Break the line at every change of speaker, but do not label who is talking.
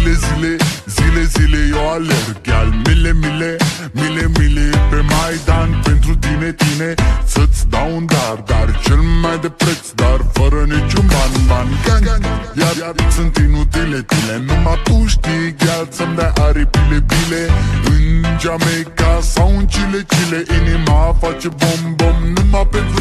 Zile eu alerg al mile pe Maidan pentru tine să-ți dau un dar cel mai de preț, dar fără niciun ban gang. Iar sunt inutile tile, numai tu știi, gheal, să-mi dai aripile bile. În Jamaica sau în Chile, inima face bom numai pentru